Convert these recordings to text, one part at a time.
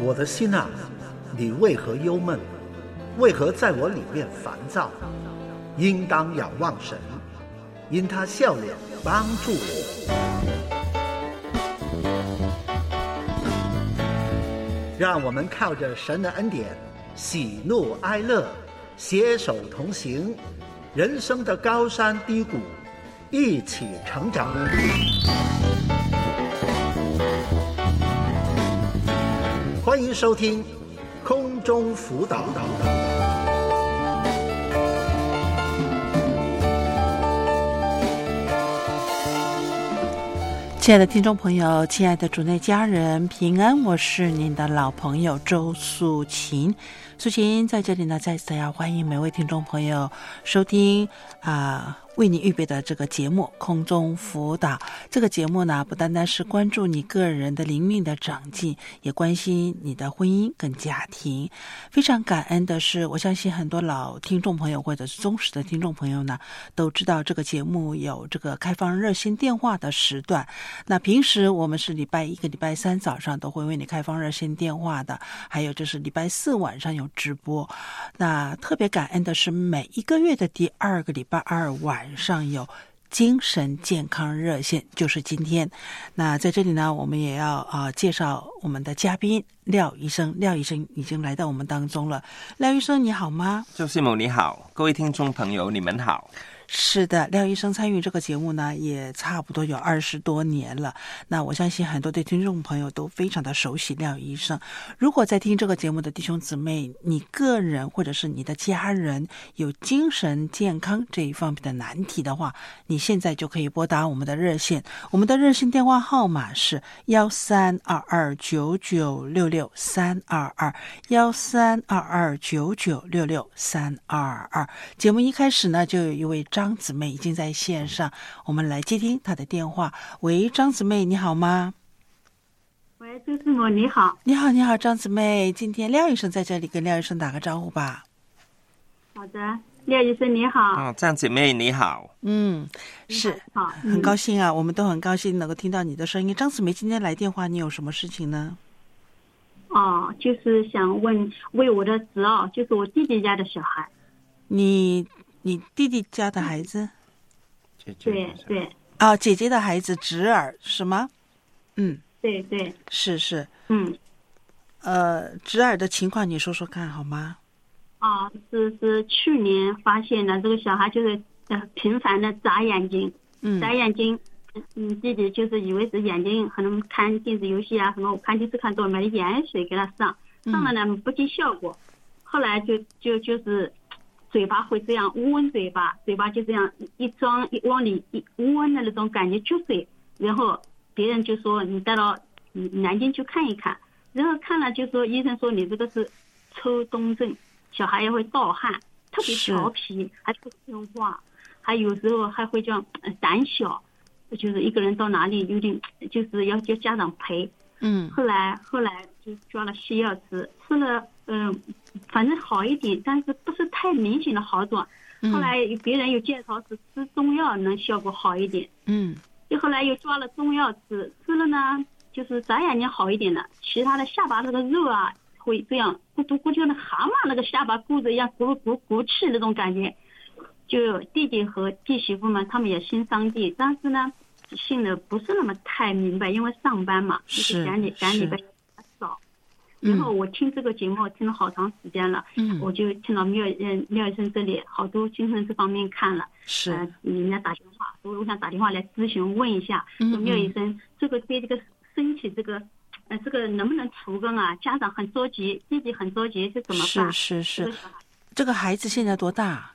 我的心啊，你为何忧闷？为何在我里面烦躁？应当仰望神，因他笑脸帮助我。让我们靠着神的恩典，喜怒哀乐，携手同行，人生的高山低谷，一起成长。欢迎收听空中辅导。 亲爱的听众朋友，亲爱的主内家人，平安，我是您的老朋友周素琴。素琴在这里呢，再次要欢迎每位听众朋友收听为你预备的这个节目空中辅导。这个节目呢，不单单是关注你个人的灵命的长进，也关心你的婚姻跟家庭。非常感恩的是，我相信很多老听众朋友或者是忠实的听众朋友呢，都知道这个节目有这个开放热线电话的时段。那平时我们是礼拜一跟礼拜三早上都会为你开放热线电话的，还有就是礼拜四晚上有直播。那特别感恩的是，每一个月的第二个礼拜二晚上有精神健康热线，就是今天。那在这里呢，我们也要介绍我们的嘉宾廖医生。廖医生已经来到我们当中了。廖医生你好吗？ 周师母你好，各位听众朋友你们好。 是的，廖医生参与这个节目呢，也差不多有20多年了。那我相信很多的听众朋友都非常的熟悉廖医生。如果在听这个节目的弟兄姊妹，你个人或者是你的家人有精神健康这一方面的难题的话，你现在就可以拨打我们的热线。我们的热线电话号码是13229963221322996632。节目一开始呢，就有一位张姊妹已经在线上，我们来接听她的电话。喂，张姊妹你好吗？ 喂，周师母你好。 你好，你好，张姊妹，今天廖医生在这里，跟廖医生打个招呼吧。 好的，廖医生你好。 张姊妹你好。 是， 好， 很高兴啊，我们都很高兴能够听到你的声音。张姊妹今天来电话，你有什么事情呢？ 就是想为我的侄儿，就是我弟弟家的小孩。 你弟弟家的孩子？ 对。 姐姐的孩子，侄儿是吗？ 对。 是。侄儿的情况你说说看好吗？ 是去年发现的，这个小孩就是频繁的眨眼睛，弟弟就是以为是眼睛可能看电子游戏啊什么，我看电视看多了，买了盐水给他上了呢，不见效果。后来就是嘴巴会这样乌温嘴巴就这样一往里乌温的那种感觉出水，然后别人就说你带到南京去看一看，然后看了就说医生说你这个是抽动症，小孩也会盗汗，特别调皮，还不听话，还有时候还会这样胆小，就是一个人到哪里有点就是要叫家长陪。后来就抓了西药吃了反正好一点，但是不是太明显的好转。后来别人有介绍是吃中药能效果好一点。就后来又抓了中药吃了呢，就是眨眼睛好一点了，其他的下巴那个肉啊会这样咕嘟咕嘟的蛤蟆那个下巴鼓着一样鼓气那种感觉。就弟弟和弟媳妇们他们也信上帝，但是呢信的不是那么太明白，因为上班嘛，就是赶礼拜少。然后我听这个节目听了好长时间了，我就听到廖医生这里好多精神这方面看了，人家打电话，所以我想打电话来咨询问一下，说廖医生这个对这个身体这个能不能除根啊？家长很着急，弟弟很着急，是怎么办？ 是。这个孩子现在多大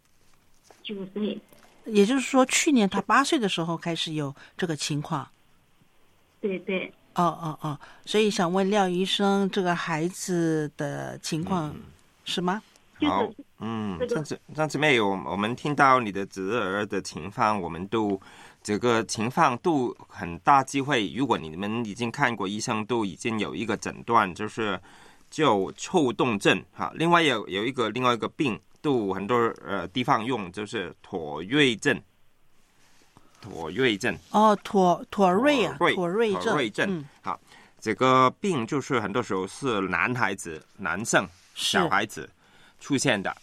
？9岁。也就是说，去年他8岁的时候开始有这个情况。 对。 所以想问廖医生，这个孩子的情况是吗？ 好，张姊妹，我们听到你的侄儿的情况，我们都这个情况都很大机会，如果你们已经看过医生，都已经有一个诊断，就是就抽动症哈。另外有另外一个病，都很多地方用，就是妥瑞症。妥瑞症。 妥瑞症。 好， 这个病就是很多时候是男生小孩子出现的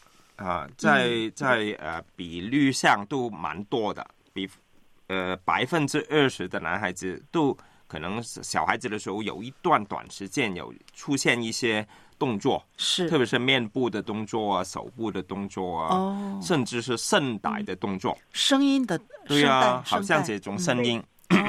在比率上都蛮多的，比20%的男孩子都可能小孩子的时候有一段短时间有出现一些动作， 是特别是面部的动作啊、手部的动作啊，甚至是声带的动作， 声音的对啊，好像这种声音，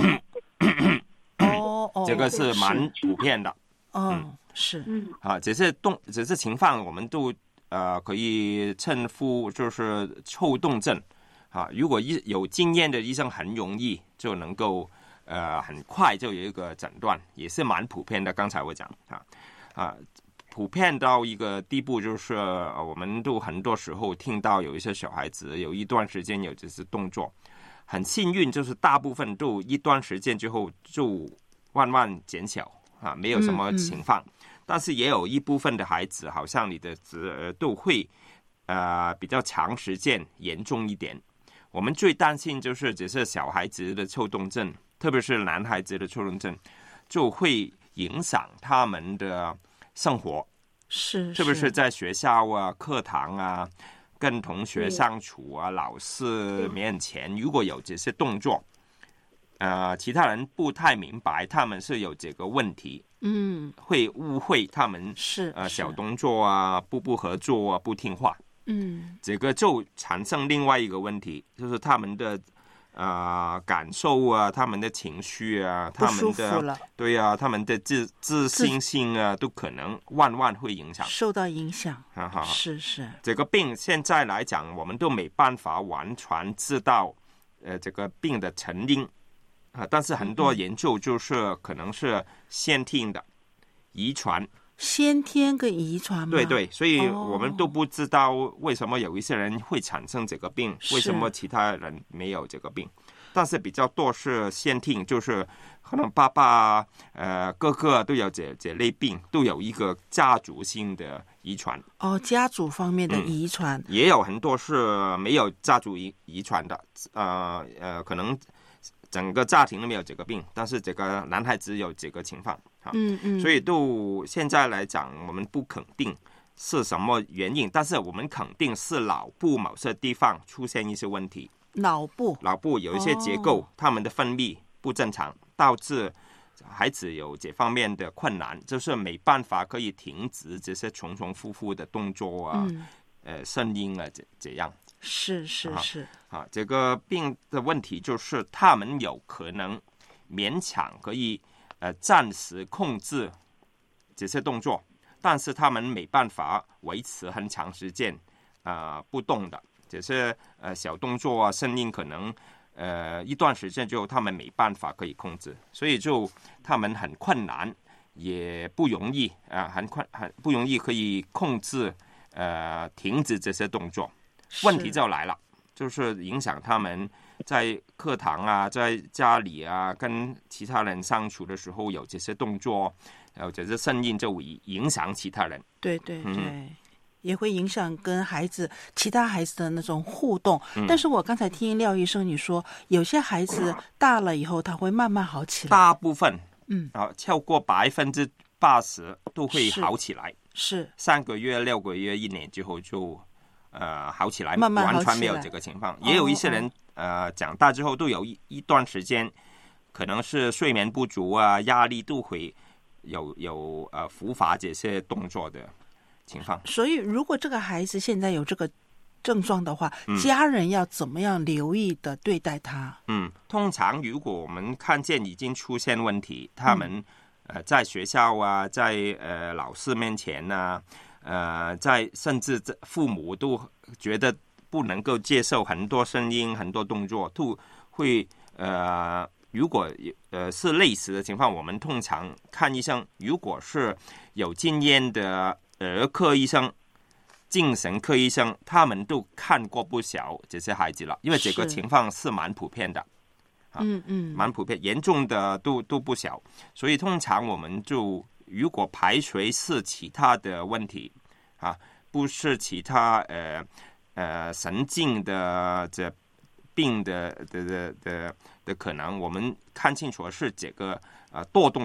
这个是蛮普遍的。 是这些情况我们都可以称呼就是抽动症如果有经验的医生很容易就能够很快就有一个诊断，也是蛮普遍的。刚才我讲普遍到一个地步，就是我们都很多时候听到有一些小孩子有一段时间有这些动作，很幸运就是大部分都一段时间之后就慢慢减小没有什么情况。但是也有一部分的孩子，好像你的侄儿都会比较长时间严重一点。我们最担心就是这些小孩子的抽动症，特别是男孩子的抽动症，就会影响他们的生活，特别是在学校啊、课堂啊、跟同学相处啊、老师面前，如果有这些动作，其他人不太明白他们是有这个问题，会误会他们小动作啊、不合作啊、不听话，这个就产生另外一个问题，就是他们的感受啊，他们的情绪啊，他们的对啊，他们的自信心啊，都可能万会受到影响。是这个病现在来讲，我们都没办法完全知道这个病的成因但是很多研究就是可能是先天的遗传。 先天跟遗传吗？ 对，所以我们都不知道为什么有一些人会产生这个病，为什么其他人没有这个病。但是比较多是先天，就是可能爸爸哥哥都有这类病，都有一个家族性的遗传。 家族方面的遗传， 也有很多是没有家族遗传的，可能整个家庭都没有这个病，但是这个男孩子有这个情况所以到现在来讲，我们不肯定是什么原因，但是我们肯定是脑部某些地方出现一些问题。 脑部有一些结构，他们的分泌不正常，导致孩子有这方面的困难，就是没办法可以停止这些重复的动作啊，声音啊，这样。 是这个病的问题就是他们有可能勉强可以暂时控制这些动作，但是他们没办法维持很长时间不动的这些小动作啊，声音可能一段时间之后他们没办法可以控制，所以就他们很困难，也不容易很不容易可以控制停止这些动作。问题就来了，就是影响他们在课堂啊，在家里啊，跟其他人相处的时候有这些动作，有这些声音，就会影响其他人。 对，也会影响跟其他孩子的那种互动。但是我刚才听廖医生你说，有些孩子大了以后他会慢慢好起来， 大部分超过80%都会好起来， 是 3个月、6个月、1年之后就好起来， 慢慢好起来， 完全没有这个情况。也有一些人长大之后都有一段时间，可能是睡眠不足啊、压力都会有复发这些动作的情况。 所以如果这个孩子现在有这个症状的话，家人要怎么样留意的对待他？ 通常如果我们看见已经出现问题，他们在学校啊，在老师面前啊，在甚至父母都觉得不能够接受很多声音、很多动作，都会如果是类似的情况，我们通常看医生，如果是有经验的儿科医生、精神科医生，他们都看过不少这些孩子了，因为这个情况是蛮普遍的。蛮普遍，严重的都不小，所以通常我们就如果排除是其他的问题不是其他神经的这病的可能，我们看清楚是这个多动症，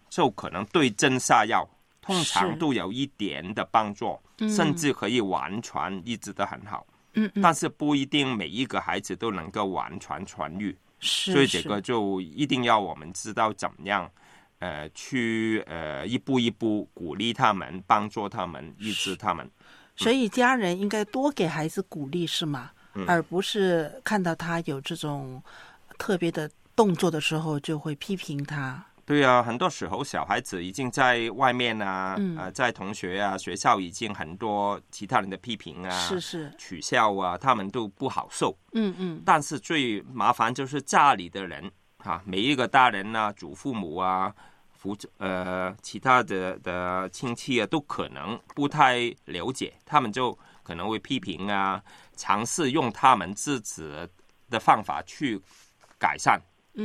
就可能对症下药，通常都有一点的帮助，甚至可以完全医治得很好。但是不一定每一个孩子都能够完全痊愈，所以这个就一定要我们知道怎么样去一步一步鼓励他们，帮助他们，医治他们。 所以家人应该多给孩子鼓励，是吗？而不是看到他有这种特别的动作的时候就会批评他。 对啊，很多时候小孩子已经在外面啊，在同学啊、学校已经很多其他人的批评啊、取笑啊，他们都不好受。但是最麻烦就是家里的人啊，每一个大人啊、祖父母啊、其他的亲戚啊，都可能不太了解，他们就可能会批评啊，尝试用他们自己的方法去改善，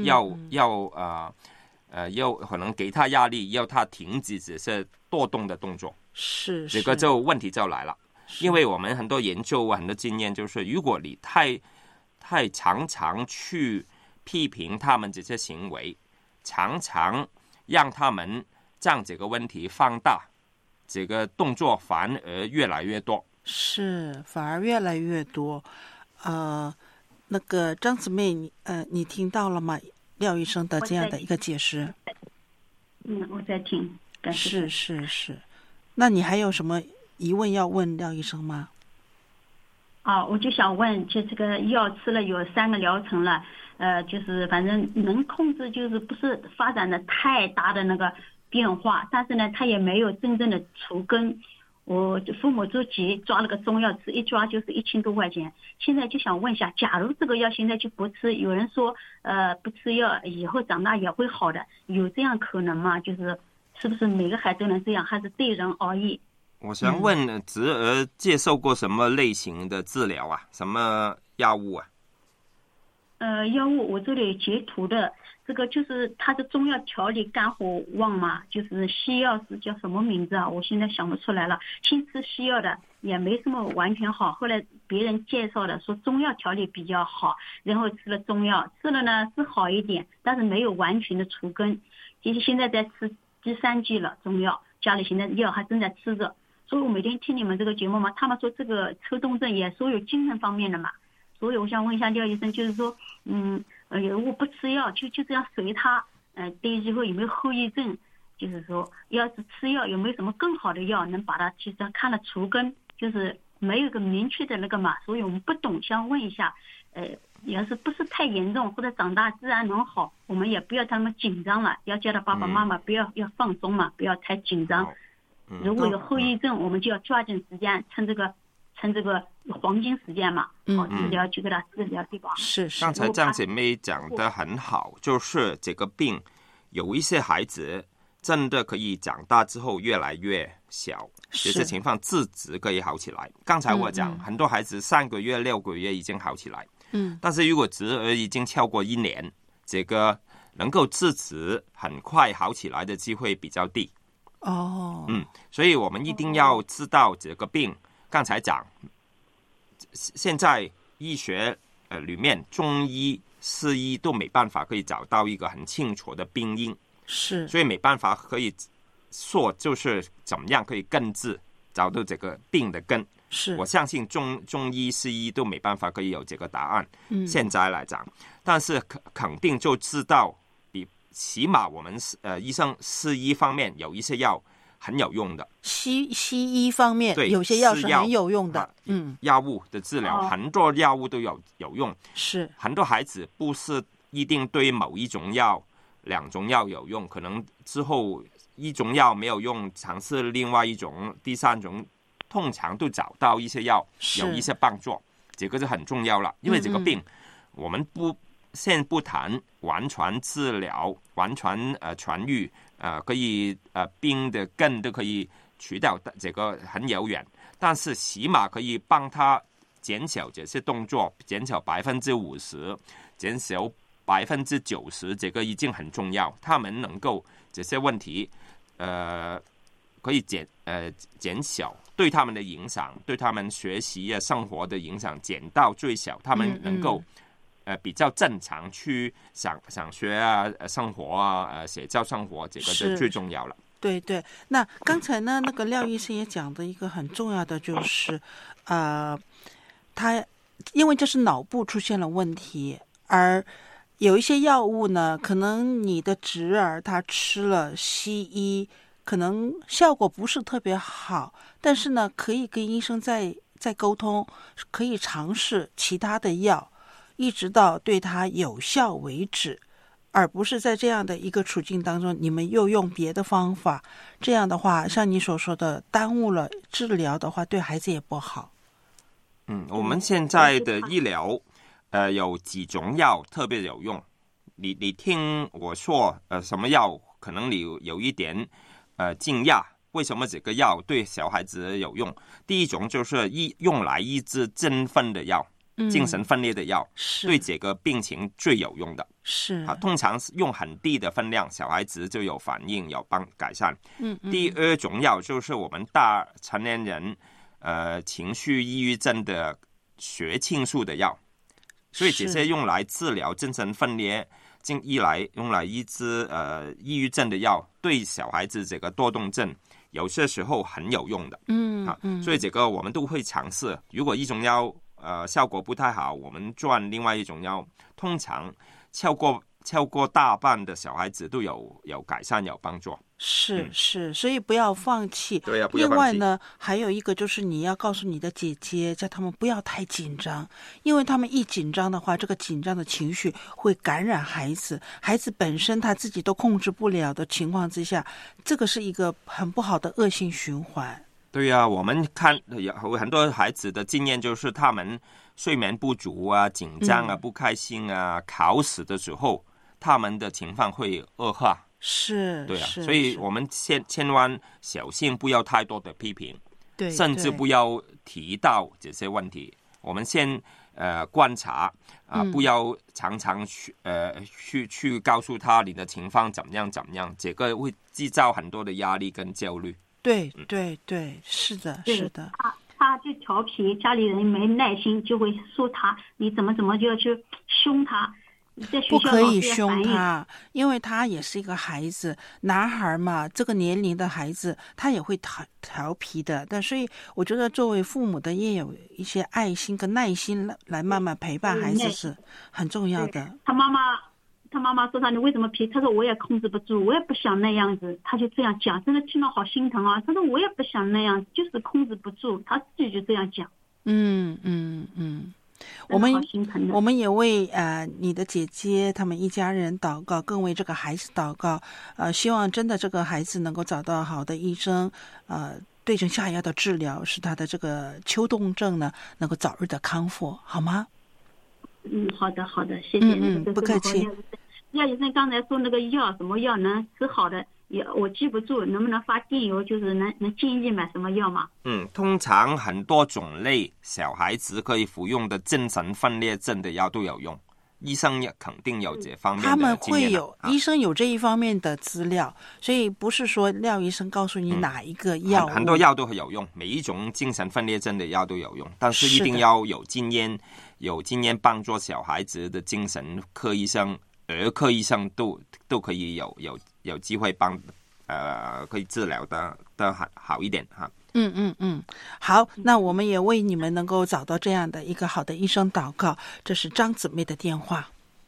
要可能给他压力，要他停止这些多动的动作。这个就问题就来了。因为我们很多研究很多经验就是，如果你太常常去批评他们这些行为，常常让他们将这个问题放大，这个动作反而越来越多。 反而越来越多。那个张姊妹，你听到了吗？廖医生的这样的一个解释。 我在听。 是。那你还有什么疑问要问廖医生吗？ 我就想问，就这个药吃了有3个疗程了，就是反正能控制，就是不是发展的太大的那个变化，但是呢，它也没有真正的除根。我父母着急抓了个中药吃，一抓就是1000多块钱。现在就想问一下，假如这个药现在就不吃，有人说不吃药以后长大也会好的，有这样可能吗？就是是不是每个孩子都能这样，还是对人而异？ 我想问，侄儿接受过什么类型的治疗啊？什么药物啊？ 药物我这里截图的，这个就是它的中药调理肝火旺嘛，就是西药是叫什么名字啊？我现在想不出来了。先吃西药的也没什么完全好，后来别人介绍的说中药调理比较好，然后吃了中药，吃了呢是好一点，但是没有完全的除根。其实现在在吃第3剂了，中药家里现在药还正在吃着，所以我每天听你们这个节目嘛，他们说这个抽动症也说有精神方面的嘛。所以我想问一下廖医生，就是说，如果不吃药，就这样随他，对以后有没有后遗症？就是说，要是吃药有没有什么更好的药能把它其实看了除根？就是没有个明确的那个嘛，所以我们不懂，想问一下，要是不是太严重或者长大自然能好，我们也不要他们紧张了，要叫他爸爸妈妈要放松嘛，不要太紧张。如果有后遗症，我们就要抓紧时间，趁这个黄金时间嘛，治疗就给他治疗，对吧？ 是。 刚才张姐妹讲得很好，就是这个病有一些孩子真的可以长大之后越来越小，这些情况自己可以好起来。刚才我讲很多孩子3个月、6个月已经好起来，但是如果侄儿已经超过1年，这个能够自己很快好起来的机会比较低。所以我们一定要知道这个病。刚才讲，现在医学里面中医、西医都没办法可以找到一个很清楚的病因，所以没办法可以说就是怎么样可以根治，找到这个病的根。我相信中医、西医都没办法可以有这个答案。现在来讲，但是肯定就知道，起码我们医生西医方面有一些药很有用的。 西医方面有些药是很有用的。 药物的治疗，很多药物都有用。很多孩子不是一定对某一种药、2种药有用，可能之后1种药没有用，尝试另外1种、第3种，通常都找到一些药有一些帮助，这个就很重要了。因为这个病，我们先不谈完全治疗、完全痊愈，可以病的根都可以除掉，这个很遥远。但是起码可以帮他减少这些动作，减少50%，减少90%，这个已经很重要。他们能够这些问题，可以减小对他们的影响，对他们学习生活的影响减到最小，他们能够比较正常去想学啊、生活啊、写照生活，这个就最重要了。 对对，那刚才呢，那个廖医生也讲的一个很重要的就是，他因为这是脑部出现了问题，而有一些药物呢，可能你的侄儿他吃了西医，可能效果不是特别好，但是呢，可以跟医生再沟通，可以尝试其他的药，一直到对他有效为止。而不是在这样的一个处境当中，你们又用别的方法，这样的话，像你所说的，耽误了治疗的话，对孩子也不好。 我们现在的医疗，有几种药特别有用。你听我说，什么药可能你有一点惊讶，为什么这个药对小孩子有用？第一种就是用来医治振奋的药。精神分裂的药对这个病情最有用的， 是通常用很低的分量，小孩子就有反应，有改善。第二种药就是我们大成年人情绪抑郁症的血清素的药，所以这些用来治疗精神分裂、用来医治抑郁症的药，对小孩子这个多动症有些时候很有用的。所以这个我们都会尝试。如果一种药效果不太好，我们转另外一种药，通常超过大半的小孩子都有改善，有帮助。 是，所以不要放弃。 对呀，不要放弃。 另外呢，还有一个就是你要告诉你的姐姐，叫他们不要太紧张，因为他们一紧张的话，这个紧张的情绪会感染孩子，孩子本身他自己都控制不了的情况之下，这个是一个很不好的恶性循环。 对呀，我们看有很多孩子的经验就是他们睡眠不足啊、紧张啊、不开心啊，考试的时候他们的情况会恶化。 是， 对啊，所以我们千万小心，不要太多的批评， 对， 甚至不要提到这些问题。我们先观察不要常常去告诉他你的情况怎么样，这个会制造很多的压力跟焦虑。 对，是的。 他就调皮，家里人没耐心，就会说他，你怎么就要去凶他。 不可以凶他，因为他也是一个孩子，男孩嘛，这个年龄的孩子他也会调皮的。但所以我觉得作为父母的也有一些爱心跟耐心来慢慢陪伴孩子是很重要的。 他妈妈说他你为什么皮？他说我也控制不住，我也不想那样子。他就这样讲，真的听到好心疼啊。他说我也不想那样，就是控制不住，他自己就这样讲。 我们也为你的姐姐他们一家人祷告，更为这个孩子祷告。希望真的这个孩子能够找到好的医生，对症下药的治疗，使他的这个秋冻症呢能够早日的康复，好吗？ 好的，谢谢。 不客气。 廖医生刚才说那个药，什么药能吃好的，我记不住，能不能发电邮，就是能建议买什么药吗？ 通常很多种类小孩子可以服用的精神分裂症的药都有用，医生也肯定有这方面的经验。他们会有医生有这一方面的资料，所以不是说廖医生告诉你哪一个药物， 很多药都很有用，每一种精神分裂症的药都有用，但是一定要有经验帮助小孩子的精神科医生、儿科医生都可以有机会帮可以治疗的好一点哈。 好，那我们也为你们能够找到这样的一个好的医生祷告。这是张姊妹的电话。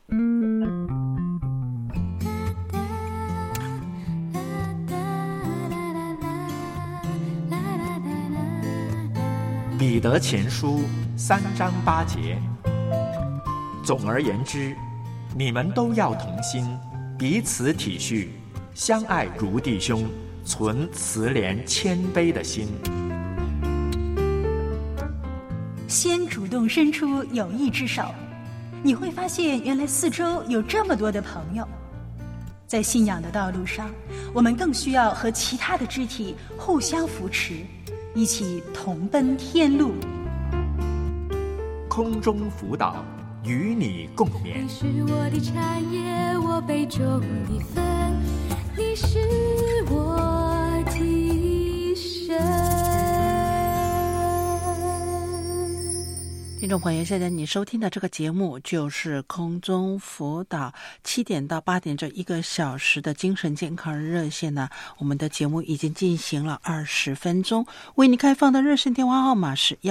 彼得前书3章8节，总而言之，你们都要同心，彼此体恤，相爱如弟兄，存慈怜谦卑的心。 先主动伸出友谊之手，你会发现原来四周有这么多的朋友。在信仰的道路上，我们更需要和其他的肢体互相扶持，一起同奔天路。 空中辅导，与你共勉。 你是我的产业，我杯中的分，你是我的神。 听众朋友，现在你收听的这个节目就是空中辅导7点到8点这1个小时的精神健康热线呢。我们的节目已经进行了20分钟，为你开放的热线电话号码是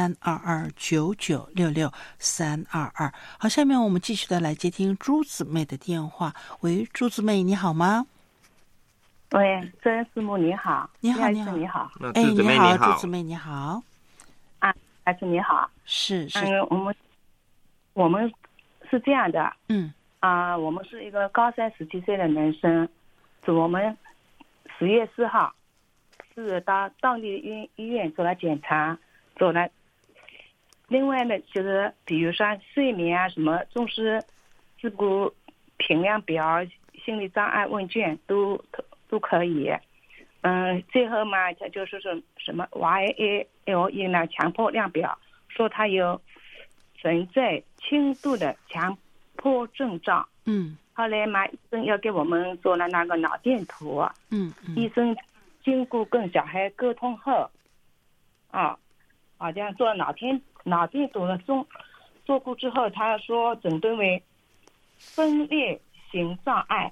132299662322。好，下面我们继续的来接听朱姊妹的电话。喂，朱姊妹，你好吗？ 喂，曾师母你好。 你好， 你好，你好。 哎，你好，朱姊妹你好。 孩子你好。 是。 我们是这样的。我们是一个高3 17岁的男生，我们10月4号是到当地医院做了检查，做了。另外呢，就是比如说睡眠啊，什么重视自骨评量表、心理障碍问卷都可以。最后嘛，他就是说什么 YALE 呢强迫量表，说他有存在轻度的强迫症状。后来嘛，医生要给我们做了那个脑电图。医生经过跟小孩沟通后，好像做脑电图的做过之后，他说诊断为分裂型障碍。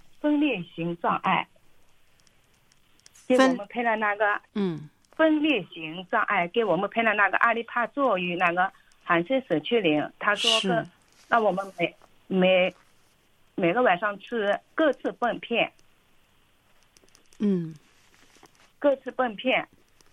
给我们配了那个分裂型障碍，给我们配了那个阿利帕唑与那个含硒舍曲林。他说让我们每个晚上吃各次泵片。各次泵片。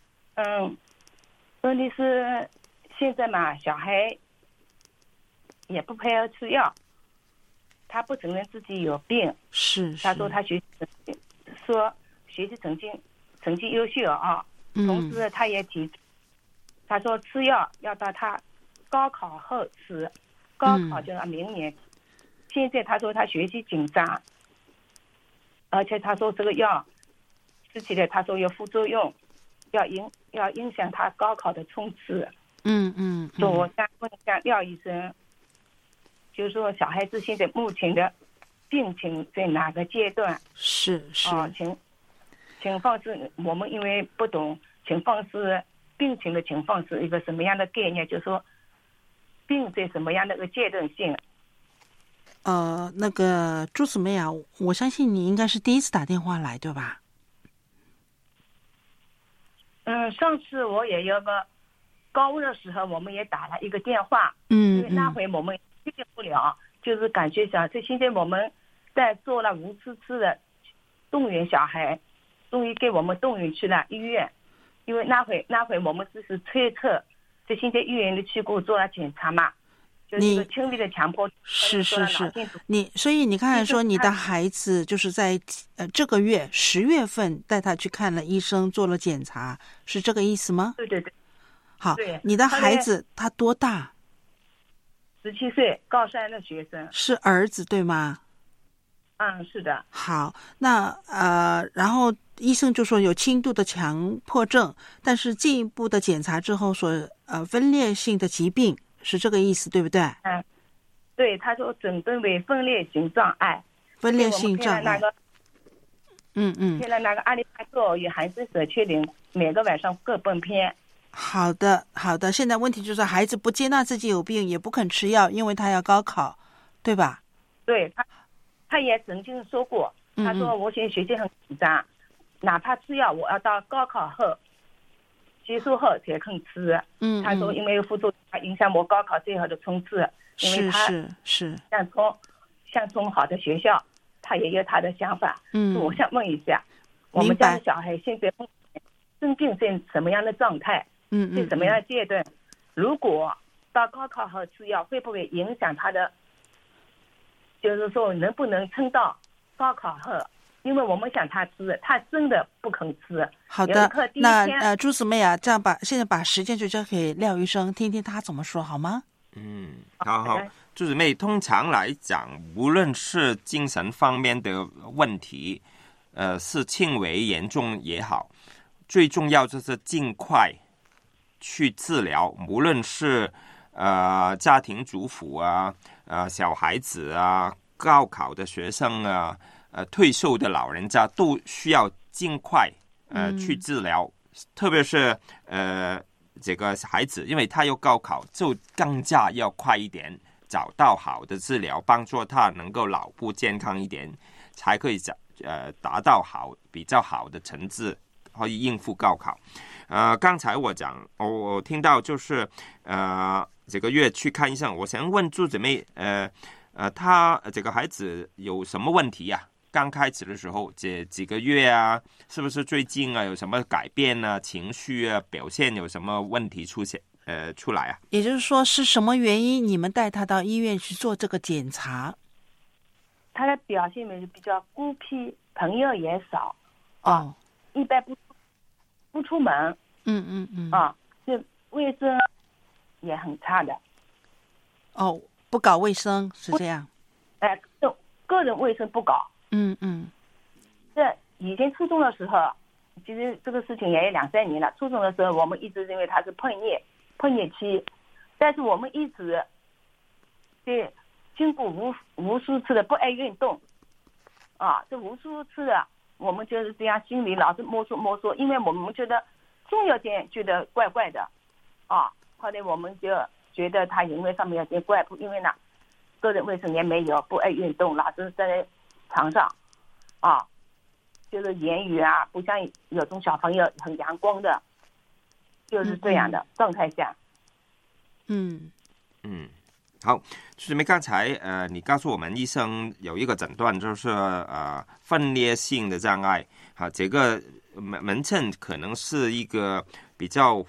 问题是现在嘛，小孩也不配合吃药，他不承认自己有病。他说他学习成绩优秀啊，同时他也提出，他说吃药要到他高考后吃，高考就是明年。现在他说他学习紧张，而且他说这个药吃起来，他说有副作用，要影响他高考的冲刺。所以我想问一下廖医生，就是说小孩子现在目前的病情在哪个阶段？情况是我们因为不懂情况是病情的情况是一个什么样的概念，就是说病在什么样的一个阶段性。 那个朱姊妹啊，我相信你应该是第一次打电话来对吧？ 上次我也有个高温的时候，我们也打了一个电话。因为那回我们确定不了，就是感觉现在我们在做了无数次的动员小孩，终于给我们动员去了医院。因为那回我们只是猜测，在现在医院里去过做了检查嘛，就是轻微的强迫。 所以你刚才说你的孩子就是在这个月10月份带他去看了医生，做了检查，是这个意思吗？ 对。 好，你的孩子他多大 ？17岁，高3的学生。 是儿子对吗？ 是的。 好，那然后医生就说有轻度的强迫症，但是进一步的检查之后说分裂性的疾病，是这个意思对不对？ 对，他说诊断为分裂性障碍。 分裂性障碍。 配了那个阿利帕唑与含硒舍曲林，每个晚上各泵片。 好的。现在问题就是孩子不接纳自己有病，也不肯吃药，因为他要高考，对吧？ 对，他也曾经说过，他说我现在学习很紧张，哪怕吃药，我要到高考后结束后才肯吃。他说因为副作用影响我高考最后的冲刺，因为他想从好的学校，他也有他的想法。我想问一下，我们家的小孩现在生病在什么样的状态？在什么样的阶段？如果到高考后吃药，会不会影响他的？就是说能不能撑到高考后？因为我们想他吃，他真的不肯吃。 好的，那朱姊妹啊，这样现在把时间就交给廖医生，听听他怎么说好吗？ 好。朱姊妹，通常来讲，无论是精神方面的问题，是轻微严重也好，最重要就是尽快去治疗。无论是家庭主妇啊，小孩子啊，高考的学生啊，退休的老人家，都需要尽快去治疗。特别是这个孩子，因为他要高考，就更加要快一点找到好的治疗，帮助他能够脑部健康一点，才可以达到比较好的成绩，可以应付高考。刚才我听到就是这个月去看医生，我想问朱姊妹，他这个孩子有什么问题呀？刚开始的时候这几个月啊，是不是最近啊有什么改变啊，情绪啊表现有什么问题出来啊？ 也就是说是什么原因你们带他到医院去做这个检查？ 他的表现是比较孤僻，朋友也少一般不出门，就卫生也很差的。 不搞卫生是这样？ 个人卫生不搞。这以前初中的时候，其实这个事情也有2-3年了。初中的时候，我们一直认为他是碰叶期，但是我们一直经过无数次的不爱运动，这无数次的我们就是这样，心里老是摸索，因为我们觉得总有点觉得怪怪的，后来我们就觉得他行为上面有点怪，因为呢，个人卫生也没有，不爱运动，老是在床上，就是言语啊，不像有种小朋友很阳光的，就是这样的状态下。 好，就是刚才你告诉我们医生有一个诊断，就是分裂性的障碍，这个门诊可能是一个比较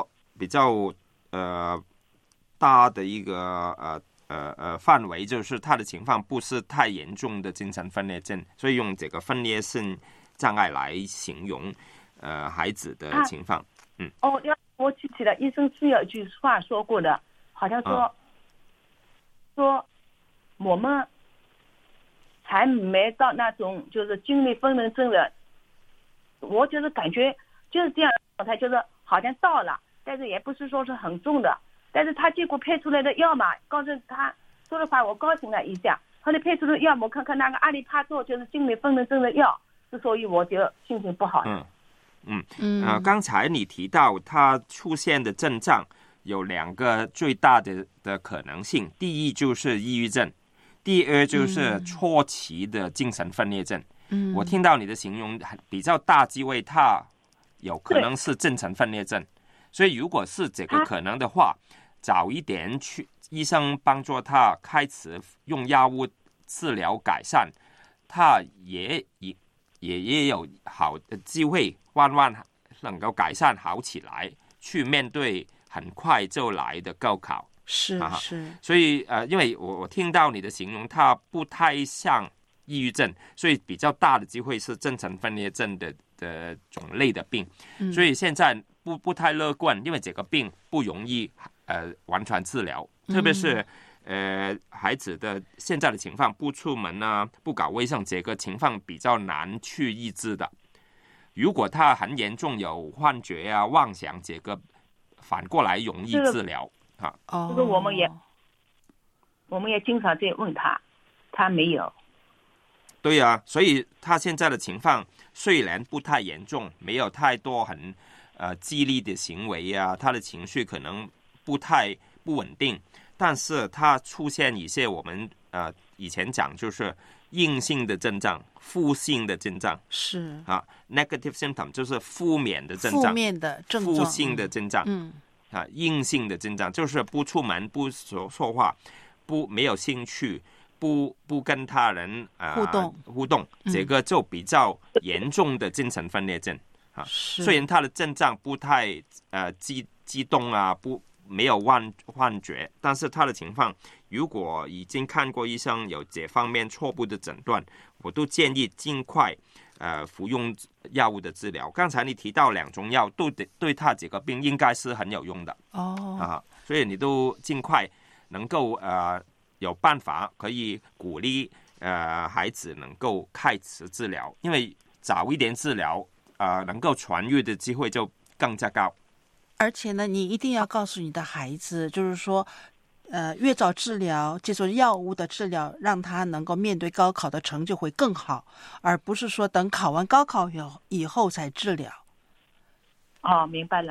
大的一个范围，就是他的情况不是太严重的精神分裂症，所以用这个分裂性障碍来形容孩子的情况。 我记起来，医生是有一句话说过的，好像说我们还没到那种就是精力分裂症的，我就是感觉就是这样状态，就是好像到了，但是也不是说是很重的。但是他结果配出来的药嘛，告诉他说的话，我高兴了一下。后来配出的药，我看看那个阿利帕唑就是精力分裂症的药，所以我就心情不好。 刚才你提到他出现的症状有2个最大的可能性，第一就是抑郁症，第二就是初期的精神分裂症。我听到你的形容比较大机会，他有可能是精神分裂症，所以如果是这个可能的话，早一点去医生帮助他开始用药物治疗改善，他也有好的机会慢慢能够改善好起来，去面对很快就来的高考。 是， 所以因为我听到你的形容，它不太像抑郁症，所以比较大的机会是精神分裂症的种类的病。所以现在不太乐观，因为这个病不容易完全治疗，特别是孩子的现在的情况，不出门啊，不搞卫生，这个情况比较难去医治的。如果他很严重，有幻觉啊、妄想，这个反过来容易治疗。 这个我们也经常在问他没有。 对啊，所以他现在的情况虽然不太严重，没有太多很激烈的行为啊，他的情绪可能不稳定，但是他出现一些我们以前讲就是阴性的症状、负性的症状， 是 negative symptom 就是负面的症状、 负面的症状、 负性的症状，阴性的症状就是不出门、不说话、没有兴趣、不跟他人互动，这个就比较严重的精神分裂症。虽然他的症状不太激动啊，没有幻觉，但是他的情况如果已经看过医生，有这方面初步的诊断，我都建议尽快服用药物的治疗。刚才你提到2种药对他这个病应该是很有用的所以你都尽快能够有办法可以鼓励孩子能够开始治疗，因为早一点治疗能够痊愈的机会就更加高。 而且呢，你一定要告诉你的孩子，就是说越早治疗，接受药物的治疗，让他能够面对高考的成就会更好，而不是说等考完高考以后才治疗。 明白了。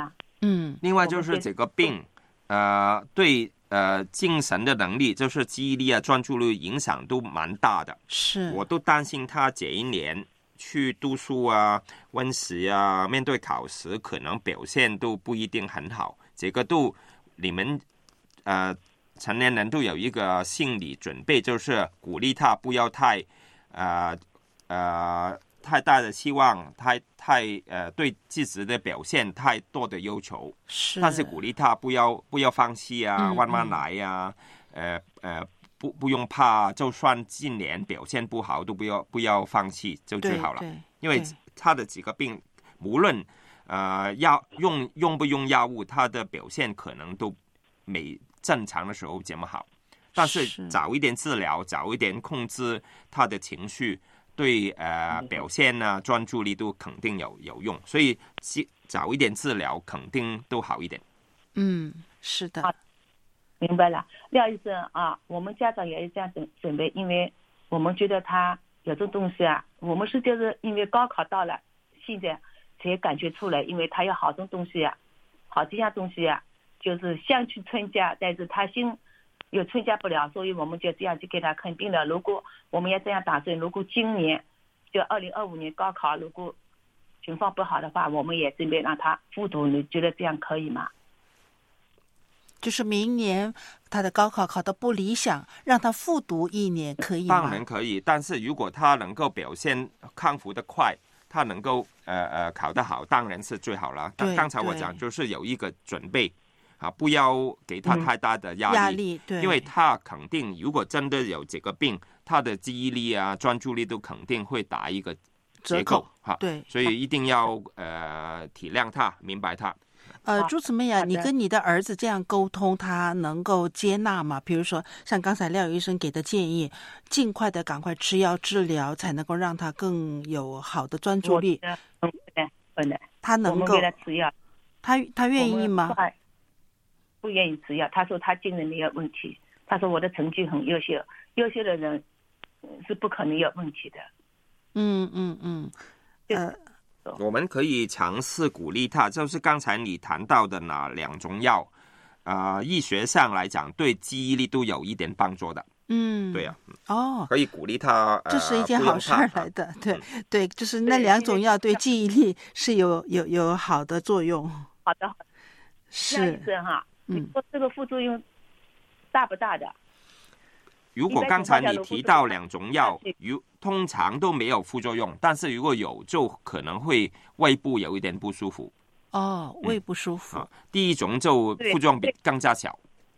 另外就是这个病，对精神的能力，就是记忆力啊、专注力影响都蛮大的。 是， 我都担心他这一年去读书啊、温习啊、面对考试，可能表现都不一定很好。这个都你们成年人都有一个心理准备，就是鼓励他不要太大的期望，太对自己的表现太多的要求。 是， 但是鼓励他不要放弃啊，慢慢来啊，不用怕，就算今年表现不好，都不要放弃就最好了。因为他的几个病，无论用不用药物，他的表现可能都没正常的时候这么好。但是早一点治疗，早一点控制他的情绪，对表现啊、专注力都肯定有用。所以早一点治疗，肯定都好一点。 是的。 明白了，廖医生啊，我们家长也是这样准备，因为我们觉得他有这东西啊，我们就是因为高考到了，现在才感觉出来，因为他有好多东西啊，好几样东西啊，就是想去参加，但是他心又参加不了，所以我们就这样去给他肯定了。如果我们也这样打算，如果今年就2025年高考，如果情况不好的话，我们也准备让他复读，你觉得这样可以吗？ 就是明年他的高考考得不理想，让他复读1年，可以吗？ 当然可以，但是如果他能够表现康复的快，他能够考得好，当然是最好了。刚才我讲就是有一个准备啊，不要给他太大的压力， 对， 因为他肯定如果真的有这个病，他的记忆力啊、专注力都肯定会打一个折扣哈。 对， 所以一定要体谅他，明白他。 朱姊妹啊，你跟你的儿子这样沟通，他能够接纳吗？比如说像刚才廖医生给的建议，尽快的赶快吃药治疗，才能够让他更有好的专注力。他能够， 我们给他吃药， 他愿意吗？ 不愿意吃药，他说他精神没有问题，他说我的成绩很优秀，优秀的人是不可能有问题的。 我们可以尝试鼓励他，就是刚才你谈到的那2种药，医学上来讲对记忆力都有一点帮助的。对啊，可以鼓励他， 这是一件好事来的。对，就是那2种药对记忆力是有好的作用。 好的， 是医生哈，你说这个副作用大不大的？ 如果刚才你提到2种药，通常都没有副作用，但是如果有，就可能会胃部有一点不舒服。 胃不舒服。 第一种就副作用比更加小。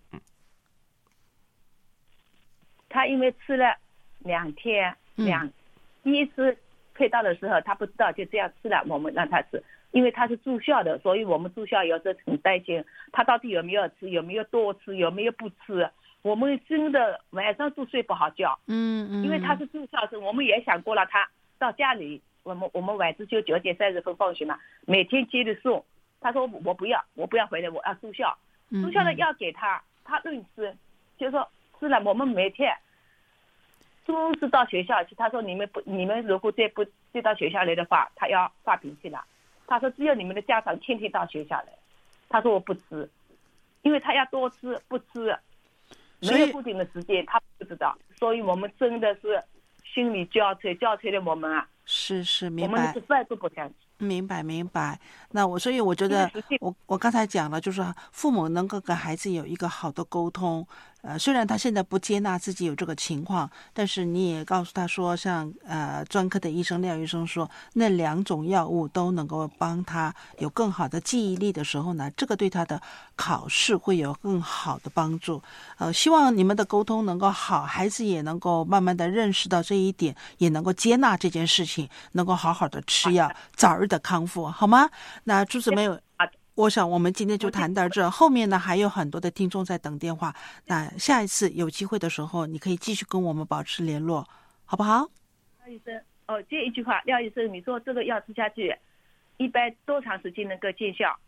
他因为吃了2天，第一次配到的时候他不知道，就这样吃了，我们让他吃，因为他是住校的，所以我们住校有时候很担心他到底有没有吃，有没有多吃，有没有不吃。我们真的晚上都睡不好觉，因为他是住校生，我们也想过了，他到家里，我们晚上就9点30分放学嘛，每天接着送。他说我不要回来，我要住校。住校的药给他，他硬吃，就说吃了，我们每天都是到学校去。他说你们如果再到学校来的话，他要发脾气了。他说只有你们的家长天天到学校来。他说我不吃，因为他要多吃不吃。没有固定的时间，他不知道，所以我们真的是心理交瘁的我们啊， 是明白， 我们是饭都不想吃。 明白。那所以我觉得我刚才讲了，就是父母能够跟孩子有一个好的沟通。虽然他现在不接纳自己有这个情况，但是你也告诉他说，像专科的医生廖医生说，那2种药物都能够帮他有更好的记忆力的时候呢，这个对他的考试会有更好的帮助。希望你们的沟通能够好，孩子也能够慢慢的认识到这一点，也能够接纳这件事情，能够好好的吃药，早日的康复，好吗？那朱姊妹，我想我们今天就谈到这，后面呢还有很多的听众在等电话，那下一次有机会的时候，你可以继续跟我们保持联络，好不好？ 廖医生，接一句话，廖医生，你说这个药吃下去，一般多长时间能够见效？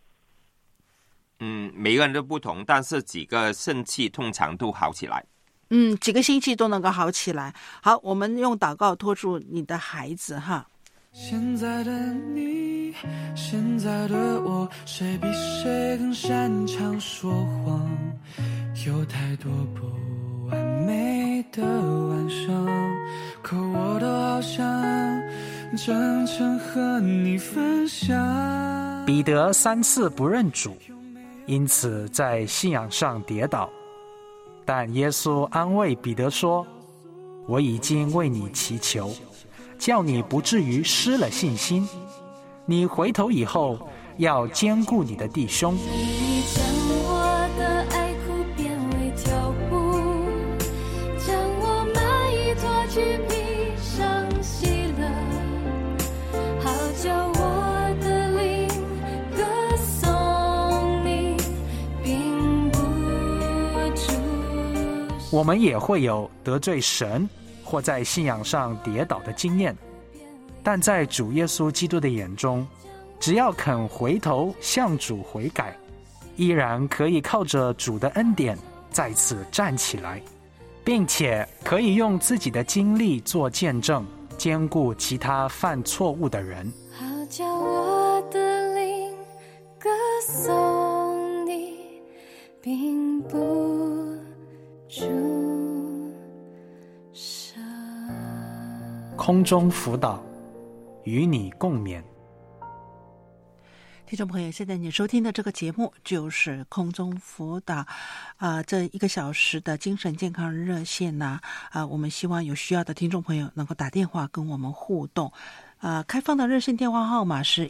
每个人都不同，但是几个星期通常都好起来。 几个星期都能够好起来。好，我们用祷告托住你的孩子哈。 现在的你，现在的我，谁比谁更擅长说谎？有太多不完美的晚上，可我都好想真诚和你分享。 彼得3次不认主，因此在信仰上跌倒。但耶稣安慰彼得说：我已经为你祈求，叫你不至于失了信心。你回头以后，要兼顾你的弟兄。 你将我的爱哭变为跳舞，将我满意托举披上喜乐，好叫我的灵歌颂你，并不住。 我们也会有得罪神或在信仰上跌倒的经验，但在主耶稣基督的眼中，只要肯回头向主悔改，依然可以靠着主的恩典再次站起来，并且可以用自己的经历做见证，兼顾其他犯错误的人。 好叫我的灵歌颂你，并不住声。 空中辅导，与你共勉。 听众朋友，现在你收听的这个节目就是空中辅导，这1个小时的精神健康热线呢，我们希望有需要的听众朋友能够打电话跟我们互动。开放的热线电话号码是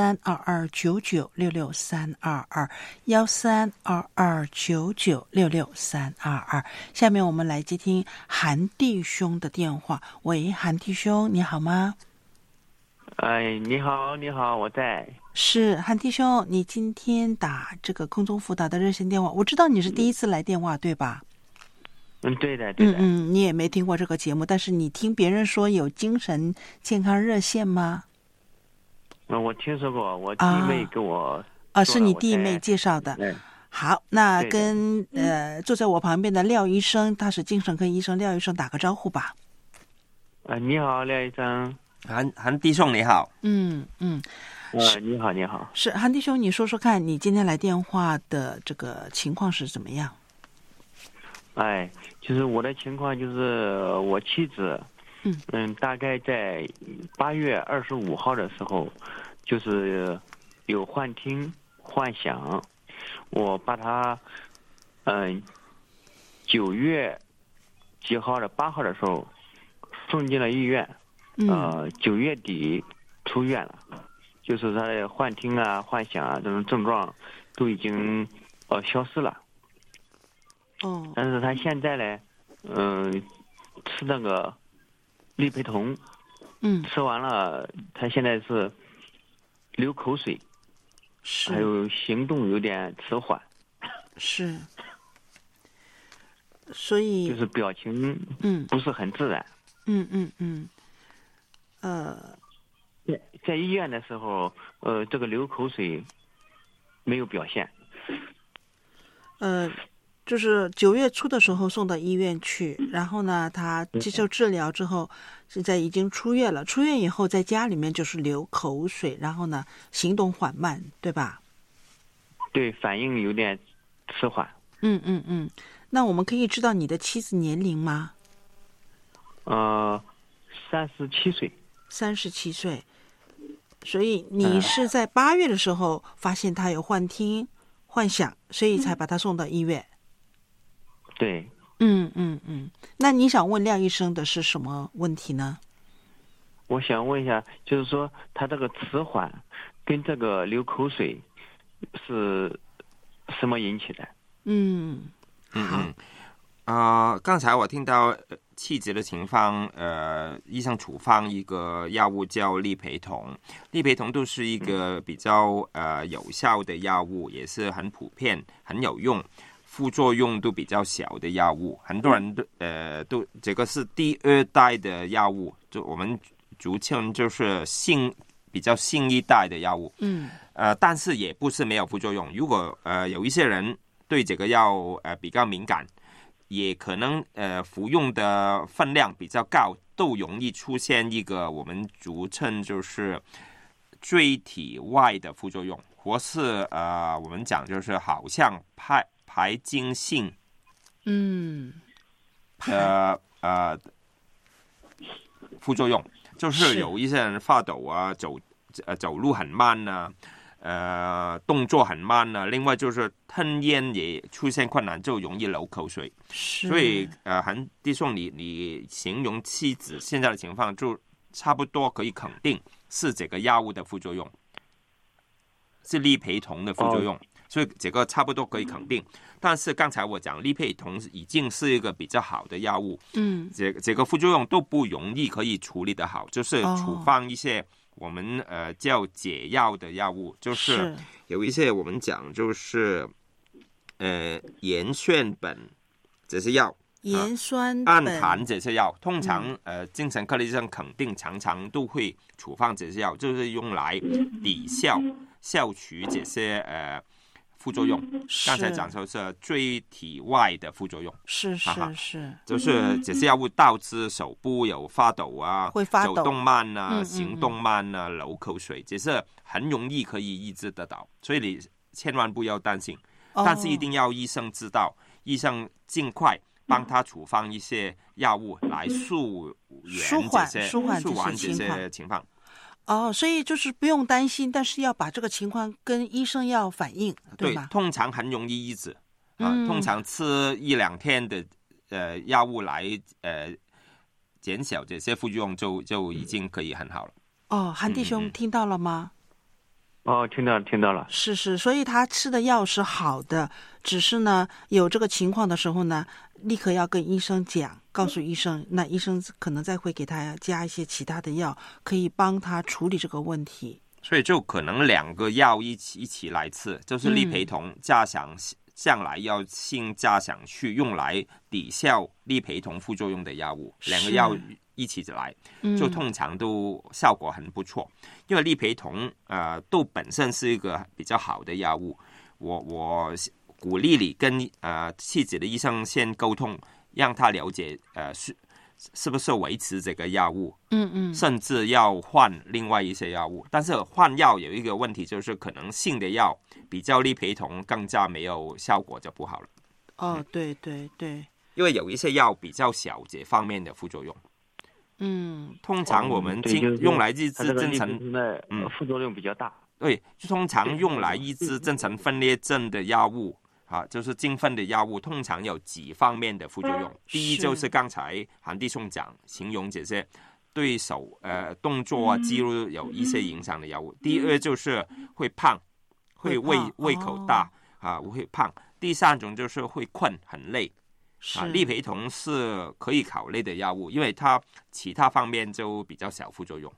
1322996322，1322996322。下面我们来接听韩弟兄的电话。喂，韩弟兄，你好吗？ 你好，你好，我在。 是韩弟兄，你今天打这个空中辅导的热线电话，我知道你是第一次来电话，对吧？ 对的，对的。 你也没听过这个节目，但是你听别人说有精神健康热线吗？ 我听说过，我弟妹给我是你弟妹介绍的。好，那跟坐在我旁边的廖医生，他是精神科医生，廖医生打个招呼吧。 你好，廖医生。 韩弟兄你好。 你好，你好。 是韩弟兄，你说说看，你今天来电话的这个情况是怎么样？ 就是我的情况就是我妻子，大概在8月25号的时候，就是有幻听、幻想，我把她9月几号的8号的时候送进了医院，9月底出院了。就是他的幻听啊、幻想啊这种症状都已经消失了。但是他现在呢，吃那个利培酮，吃完了，他现在是流口水，还有行动有点迟缓。 是。所以就是表情不是很自然。在医院的时候，这个流口水没有表现。 就是9月初的时候送到医院去，然后呢，他接受治疗之后，现在已经出院了。出院以后，在家里面就是流口水，然后呢，行动缓慢，对吧？ 对，反应有点迟缓。 那我们可以知道你的妻子年龄吗 ？37岁。 37岁。所以你是在8月的时候发现他有幻听、幻想，所以才把他送到医院。 对。 那你想问廖医生的是什么问题呢？ 我想问一下，就是说他这个迟缓跟这个流口水是什么引起的？ 刚才我听到妻子的情况，医生处方一个药物叫利培酮，利培酮都是一个比较有效的药物，也是很普遍、很有用，副作用都比较小的药物。很多人都这个是第2代的药物，就我们俗称就是比较新一代的药物。但是也不是没有副作用。如果有一些人对这个药比较敏感，也可能服用的分量比较高， 都容易出现一个我们俗称就是椎体外的副作用，或是我们讲就是好像排经性，副作用，就是有一些人发抖啊，走路很慢啊，动作很慢啊，另外就是吞咽也出现困难，就容易流口水。所以韩弟兄，你形容妻子现在的情况，就差不多可以肯定是这个药物的副作用，是利培酮的副作用。所以这个差不多可以肯定，但是刚才我讲利培酮已经是一个比较好的药物，这个副作用都不容易可以处理得好，就是处方一些我们叫解药的药物，就是有一些我们讲就是盐酸苯这些药， 盐酸苯、 氨痰这些药，通常精神科的医生肯定常常都会处方这些药，就是用来抵消除这些副作用。刚才讲说是椎体外的副作用， 是， 就是这些药物导致手部有发抖啊， 会发抖， 走动慢啊，行动慢啊，流口水，这是很容易可以抑制得到，所以你千万不要担心，但是一定要医生知道，医生尽快帮他处方一些药物来舒缓这些情况。 所以就是不用担心，但是要把这个情况跟医生要反映，对吗？ 通常很容易医治通常吃1-2天的药物来减小这些副作用就已经可以很好了。 韩弟兄听到了吗？ 听到了。 是，所以他吃的药是好的，只是呢有这个情况的时候呢，立刻要跟医生讲，告诉医生，那医生可能再会给他加一些其他的药，可以帮他处理这个问题。 所以就可能2个药一起来吃，就是利培酮将来要先加上去用来抵消利培酮副作用的药物，2个药一起来，就通常都效果很不错。因为利培酮都本身是一个比较好的药物，我鼓励你跟妻子的医生先沟通，让他了解是不是维持这个药物，甚至要换另外一些药物。但是换药有一个问题，就是可能新的药比较利培酮更加没有效果就不好了。 对， 因为有一些药比较小这方面的副作用。通常我们用来抑制精神的副作用比较大。 对，通常用来抑制精神分裂症的药物就是精分的药物，通常有几方面的副作用。第一就是刚才韩弟兄讲形容这些对手动作啊肌肉有一些影响的药物。第二就是会胖，会胃口大会胖。第三种就是会困很累。利培酮是可以考虑的药物，因为它其他方面就比较小副作用。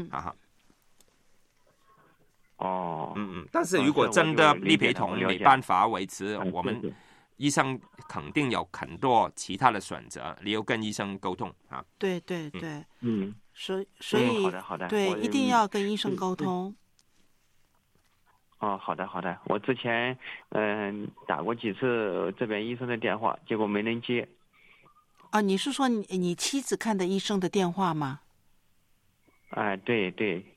但是如果真的利培酮没办法维持，我们医生肯定有很多其他的选择，你要跟医生沟通对，所以好的， 对，一定要跟医生沟通。 好的，我之前打过几次这边医生的电话，结果没人接。 你是说你妻子看的医生的电话吗？ 对。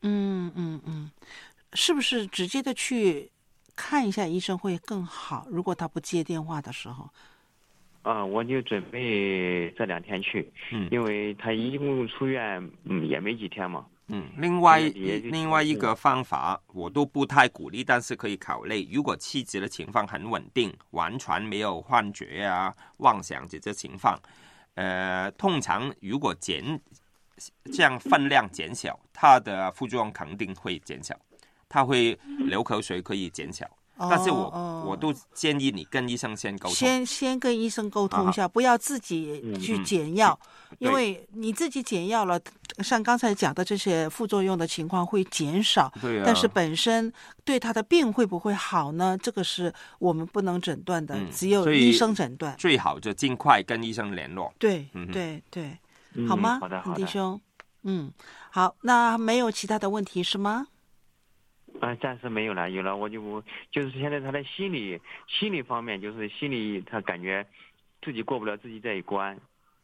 是不是直接的去看一下医生会更好？如果他不接电话的时候。 我就准备这2天去，因为他一共出院也没几天嘛。 另外一个方法我都不太鼓励，但是可以考虑。如果妻子的情况很稳定，完全没有幻觉妄想这些情况，通常如果这样分量减小，它的副作用肯定会减小，它会流口水可以减小。但是我都建议你跟医生先沟通， 先跟医生沟通一下，不要自己去减药，因为你自己减药了，像刚才讲的这些副作用的情况会减少，但是本身对他的病会不会好呢？这个是我们不能诊断的，只有医生诊断。 最好就尽快跟医生联络。 对，好吗？ 好的， 弟兄。好，那没有其他的问题是吗？ 暂时没有了，有了我就是现在他的心理方面，就是心里他感觉自己过不了自己这一关。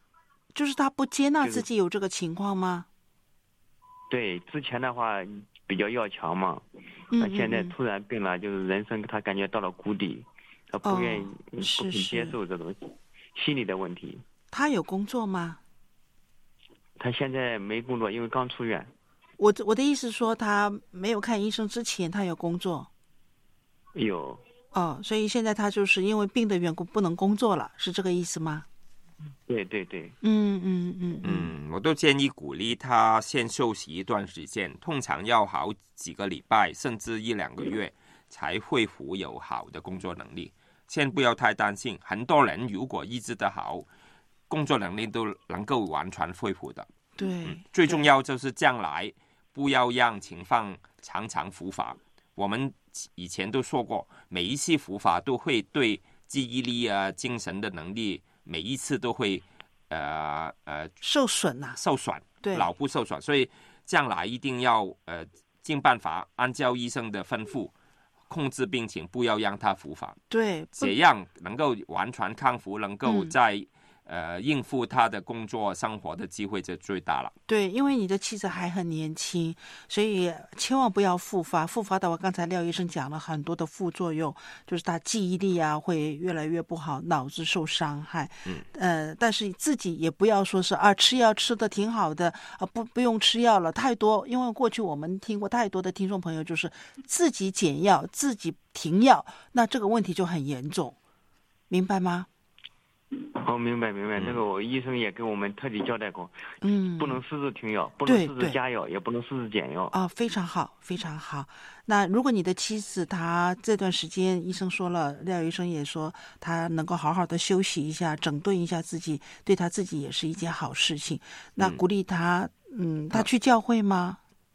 就是他不接纳自己有这个情况吗？ 对，之前的话比较要强嘛，现在突然病了，就是人生他感觉到了谷底，他不愿意、不肯接受这种心理的问题。 他有工作吗？ 他现在没工作，因为刚出院。 我的意思说，他没有看医生之前，他有工作。 有。 所以现在他就是因为病的缘故不能工作了，是这个意思吗？ 对对对。 我都建议鼓励他先休息一段时间，通常要好几个礼拜甚至1-2个月才恢复有好的工作能力。先不要太担心，很多人如果医治得好，工作能力都能够完全恢复的。 对， 最重要就是将来不要让情况常常复发。我们以前都说过，每一次复发都会对记忆力啊、精神的能力，每一次都会受损啊， 受损， 对， 脑部受损。所以将来一定要尽办法按照医生的吩咐控制病情，不要让它复发。 对， 这样能够完全康复，能够在应付他的工作生活的机会就最大了。 对，因为你的妻子还很年轻，所以千万不要复发。复发的话，刚才廖医生讲了很多的副作用，就是他记忆力啊会越来越不好，脑子受伤害。但是自己也不要说是吃药吃的挺好的不用吃药了太多，因为过去我们听过太多的听众朋友就是自己减药自己停药，那这个问题就很严重，明白吗？ 明白。这个我医生也给我们特地交代过，不能私自停药，不能私自加药，也不能私自减药。 非常好，非常好。那如果你的妻子她这段时间，医生说了，廖医生也说，她能够好好的休息一下，整顿一下自己，对她自己也是一件好事情。那鼓励她，她去教会吗？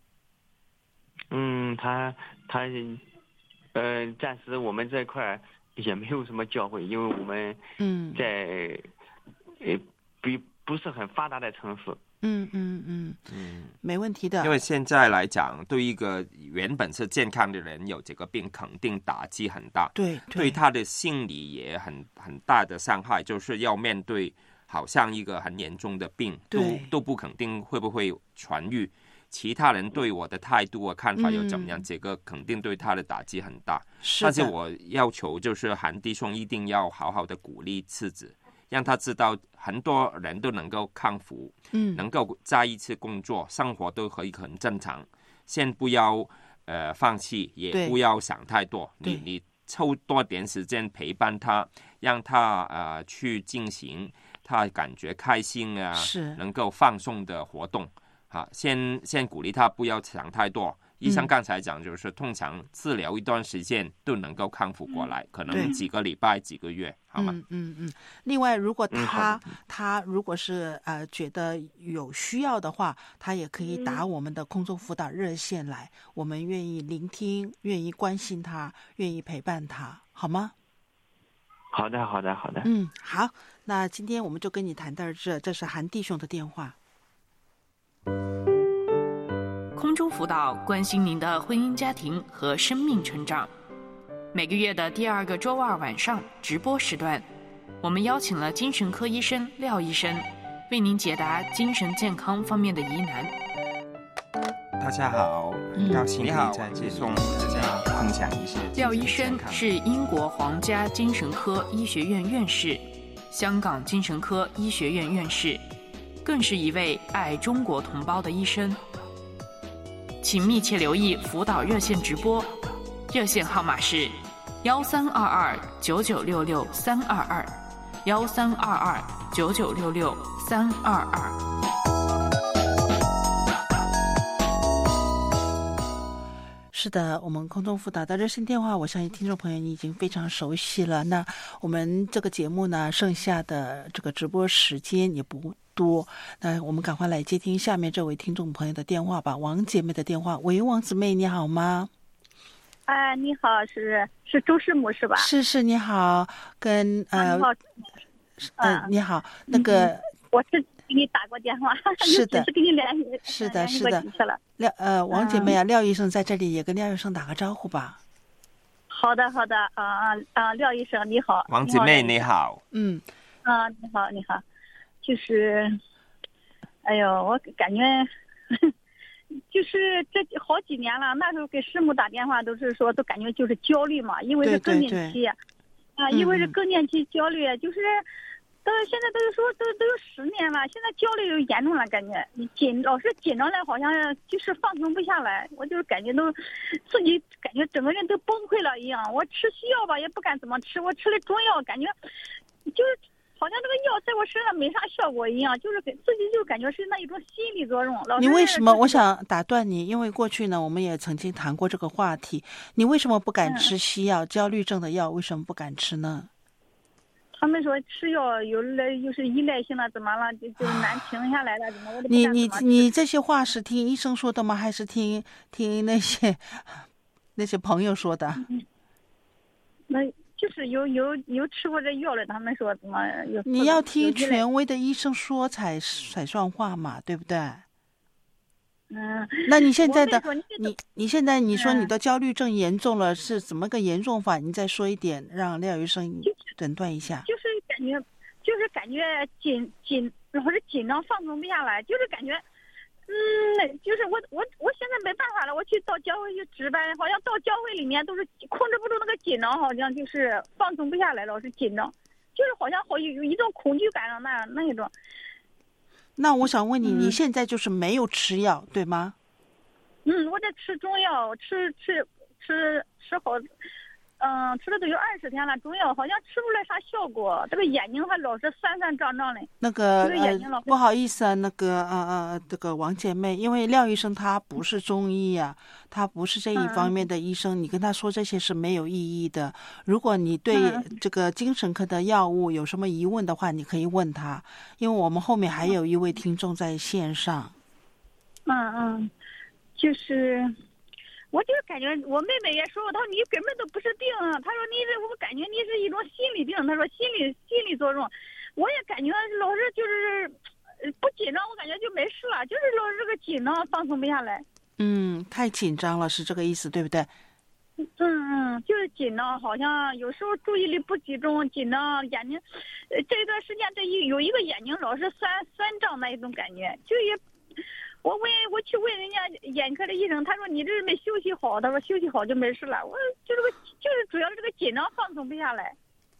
她暂时我们这块也没有什么教会，因为我们在不是很发达的城市。没问题的。 因为现在来讲，对一个原本是健康的人有这个病，肯定打击很大，对他的心理也很大的伤害，就是要面对好像一个很严重的病，都不肯定会不会痊愈。其他人对我的态度和看法又怎么样，这个肯定对他的打击很大。但是我要求就是韩弟兄一定要好好的鼓励妻子，让他知道很多人都能够康复，能够再一次工作，生活都可以很正常。先不要放弃，也不要想太多，你抽多点时间陪伴他，让他去进行他感觉开心啊，能够放松的活动。先鼓励他不要想太多。医生刚才讲，就是通常治疗一段时间都能够康复过来，可能几个礼拜、几个月，好吗？ 另外，如果他如果是觉得有需要的话，他也可以打我们的空中辅导热线来，我们愿意聆听，愿意关心他，愿意陪伴他，好吗？ 好的。 好，那今天我们就跟你谈到这，这是韩弟兄的电话。 空中辅导关心您的婚姻家庭和生命成长。每个月的第2个周二晚上直播时段，我们邀请了精神科医生廖医生，为您解答精神健康方面的疑难。 大家好，很高兴可以在这送大家分享一些。 廖医生是英国皇家精神科医学院院士，香港精神科医学院院士，更是一位爱中国同胞的医生。请密切留意辅导热线直播，热线号码是1322-9966-322，1322-9966-322。 是的，我们空中辅导的热线电话，我相信听众朋友你已经非常熟悉了。那我们这个节目呢，剩下的这个直播时间也不多，那我们赶快来接听下面这位听众朋友的电话吧。王姐妹的电话，喂，王姊妹你好吗？ 你好，是周师母是吧？ 是，你好，跟你好， 你好，那个我是给你打过电话， 是的， 是给你联系， 是的，王姐妹啊，廖医生在这里也跟廖医生打个招呼吧。 好的，廖医生你好， 王姐妹你好， 你好。 就是，哎呦，我感觉就是这好几年了，那时候给师母打电话都是说，都感觉就是焦虑嘛，因为是更年期，因为是更年期焦虑，就是到现在都有10年了，现在焦虑又严重了，感觉老是紧张的，好像就是放松不下来，我就是感觉都自己感觉整个人都崩溃了一样。我吃西药吧也不敢怎么吃，我吃了中药感觉就是好像这个药在我身上没啥效果一样，就是给自己就感觉是那一种心理作用。 你为什么？我想打断你，因为过去呢，我们也曾经谈过这个话题。你为什么不敢吃西药？焦虑症的药为什么不敢吃呢？ 他们说吃药有的就是依赖性了，怎么了？就难停下来了，怎么？我你这些话是听医生说的吗？还是听那些朋友说的？ 那就是有吃过这药的，他们说怎么有？ 你要听权威的医生说才算话嘛，对不对？那你现在的你现在你说你的焦虑症严重了，是怎么个严重法？你再说一点，让廖医生诊断一下。 就是感觉老是紧张，放松不下来，就是感觉，就是我现在没办法了，我去到教会去值班，好像到教会里面都是控制不住那个紧张，好像就是放松不下来，老是紧张，就是好像有一种恐惧感那一种。 那我想问你，你现在就是没有吃药，对吗？ 我在吃中药，吃好，吃了都有20天了，中药好像吃不出来啥效果，这个眼睛还老是酸胀胀的。 那个不好意思啊，这个王姐妹，因为廖医生他不是中医啊，他不是这一方面的医生，你跟他说这些是没有意义的。如果你对这个精神科的药物有什么疑问的话，你可以问他，因为我们后面还有一位听众在线上。 就是。我就是感觉我妹妹也说，她说你根本都不是病，她说我感觉你是一种心理病，她说心理作用，我也感觉老是就是不紧张，我感觉就没事了，就是老是这个紧张放松不下来。 太紧张了，是这个意思对不对？ 就是紧张，好像有时候注意力不集中，紧张眼睛，这一段时间有一个眼睛老是酸胀那一种感觉，就也。我去问人家眼科的医生，他说你这是没休息好，他说休息好就没事了。我就是主要是这个紧张放松不下来。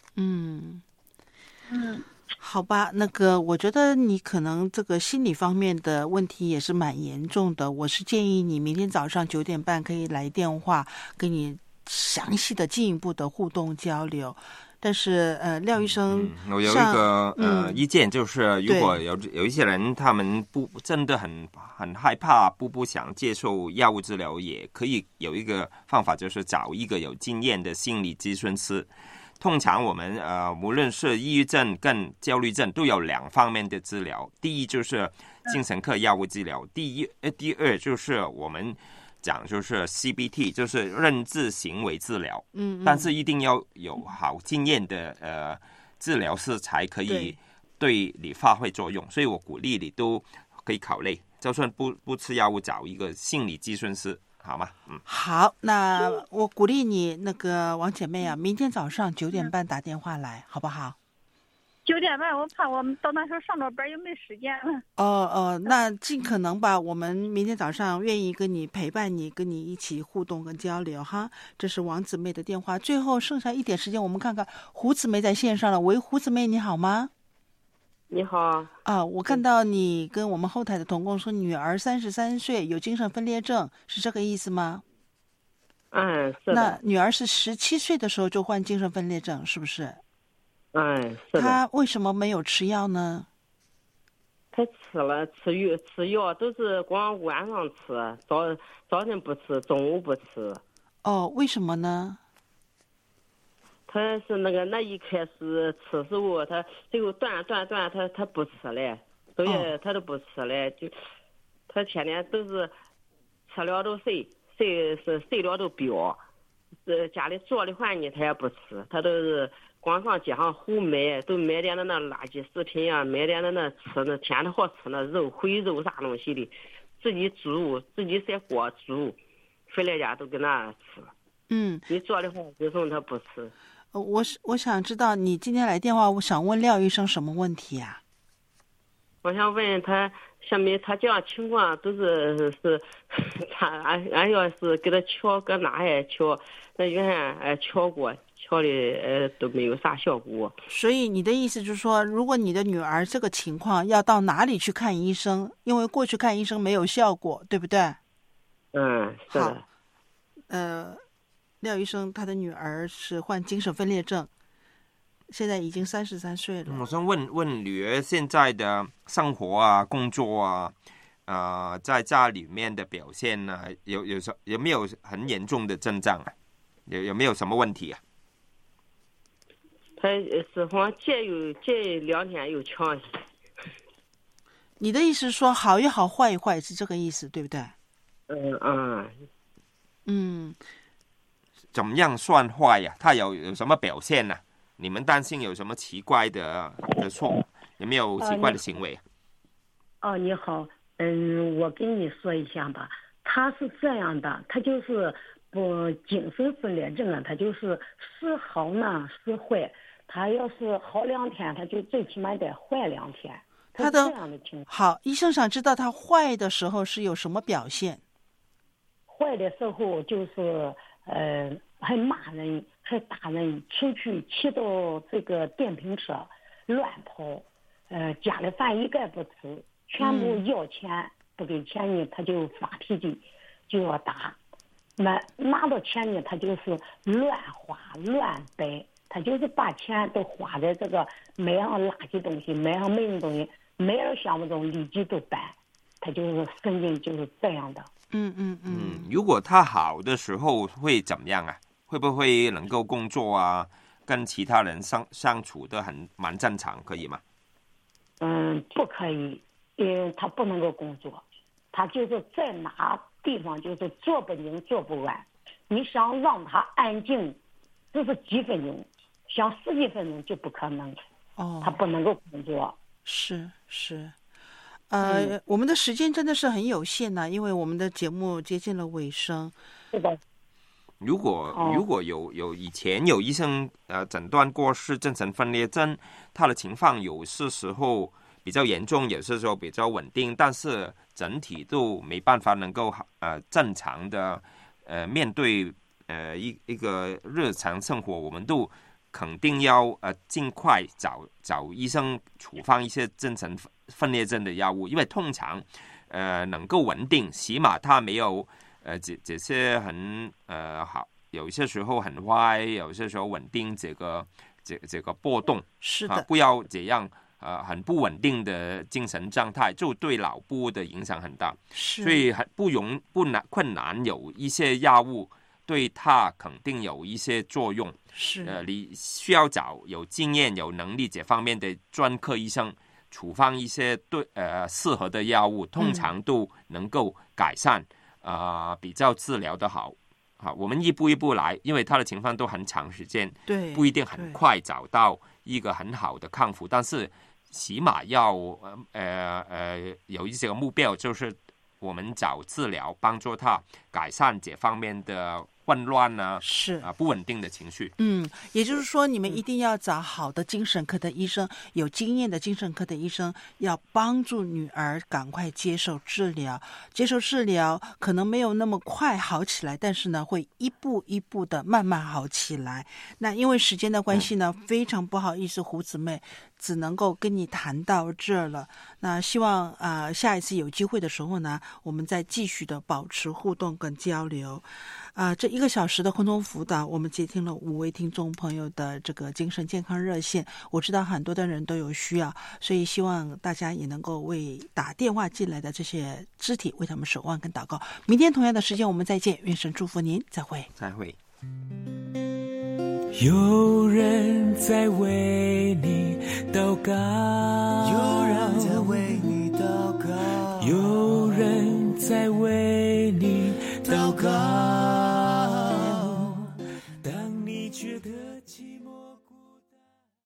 好吧，我觉得你可能这个心理方面的问题也是蛮严重的。我是建议你明天早上9点半可以来电话，跟你详细的进一步的互动交流。但是廖医生， 我有一个意见，就是如果有一些人他们真的很害怕不想接受药物治疗，也可以有一个方法，就是找一个有经验的心理咨询师。通常我们无论是抑郁症跟焦虑症都有2方面的治疗，第一就是精神科药物治疗，第二就是我们讲就是 CBT， 就是认知行为治疗。但是一定要有好经验的治疗师才可以对你发挥作用，所以我鼓励你都可以考虑，就算不吃药物，找一个心理咨询师，好吗？ 好，那我鼓励你王姐妹啊，明天早上9点半打电话来，好不好 ？9点半，我怕我们到那时候上着班又没时间了。 那尽可能吧，我们明天早上愿意跟你陪伴你，跟你一起互动跟交流哈。这是王姊妹的电话。最后剩下一点时间，我们看看胡姊妹在线上了。喂，胡姊妹你好吗？ 你好。 我看到你跟我们后台的同工说，女儿33岁，有精神分裂症，是这个意思吗？ 是的。 那女儿是17岁的时候就患精神分裂症，是不是？ 是的。 他为什么没有吃药呢？ 他吃药都是光晚上吃，早晨不吃，中午不吃。 为什么呢？ 他是那一开始吃时候，他最后断，他不吃了，他都不吃了，就他天天都是吃了都睡了都飙，家里做的饭呢他也不吃，他都是光上街上胡买，都买点那垃圾食品啊，买点那吃那天天好吃那肉回肉啥东西的，自己煮自己在锅煮，回来家都跟那吃。你做的话有时候他不吃。 我想知道你今天来电话，我想问廖医生什么问题啊？ 我想问他，下面他这样情况都是他俺要是给他瞧搁哪也瞧，那原先瞧过，瞧的都没有啥效果。 所以你的意思就是说，如果你的女儿这个情况，要到哪里去看医生？因为过去看医生没有效果，对不对？ 是的。 好，廖医生他的女儿是患精神分裂症，现在已经33岁了。 我想问女儿现在的生活啊、工作啊，在家里面的表现呢，有没有很严重的症状啊？有没有什么问题啊？ 他是好像这2天又强。 你的意思是说好一好坏一坏，是这个意思对不对？ 怎么样算坏呀？他有什么表现呢？你们担心有什么奇怪的错？有没有奇怪的行为？ 你好，我跟你说一下吧。他是这样的，他就是精神分裂症啊，他就是时好呢时坏，他要是好2天，他就最起码得坏2天。 他的好，医生想知道他坏的时候是有什么表现？ 坏的时候就是还骂人，还打人，出去骑到这个电瓶车乱跑，家里饭一概不吃，全部要钱，不给钱呢他就发脾气，就要打。拿到钱呢他就是乱花乱摆，他就是把钱都花在这个买上垃圾东西，买上没用东西，买了项目中立即都搬，他就是神经就是这样的。 如果他好的时候会怎么样啊？会不会能够工作啊？跟其他人相处的蛮正常，可以吗？ 不可以，因为他不能够工作，他就是在哪地方就是坐不宁坐不稳。你想让他安静，就是几分钟，想10几分钟就不可能。他不能够工作。 是。我们的时间真的是很有限呢，因为我们的节目接近了尾声。 是的。 如果有以前有医生诊断过是精神分裂症，他的情况有些时候比较严重，有些时候比较稳定，但是整体都没办法能够正常的面对一个日常生活，我们都肯定要尽快找医生处方一些精神分裂症的药物，因为通常能够稳定，起码他没有这些很好，有些时候很坏，有些时候稳定，这个波动是的， 不要这样很不稳定的精神状态，就对脑部的影响很大。所以困难，有一些药物对他肯定有一些作用。你需要找有经验、有能力这方面的专科医生处方一些适合的药物，通常都能够改善。比较治疗的好，我们一步一步来，因为他的情况都很长时间， 对， 不一定很快找到一个很好的康复，但是起码要有一些目标，就是我们找治疗，帮助他改善这方面的混乱啊，不稳定的情绪。 也就是说，你们一定要找好的精神科的医生，有经验的精神科的医生，要帮助女儿赶快接受治疗。接受治疗可能没有那么快好起来，但是呢，会一步一步的慢慢好起来。那因为时间的关系呢，非常不好意思，胡姊妹只能够跟你谈到这儿了。那希望下一次有机会的时候呢，我们再继续的保持互动跟交流。这1个小时的空中辅导，我们接听了5位听众朋友的这个精神健康热线。我知道很多的人都有需要，所以希望大家也能够为打电话进来的这些肢体为他们守望跟祷告。明天同样的时间我们再见，愿神祝福您，再会。 有人在为你祷告， 有人在为你祷告， 有人在为你祷告。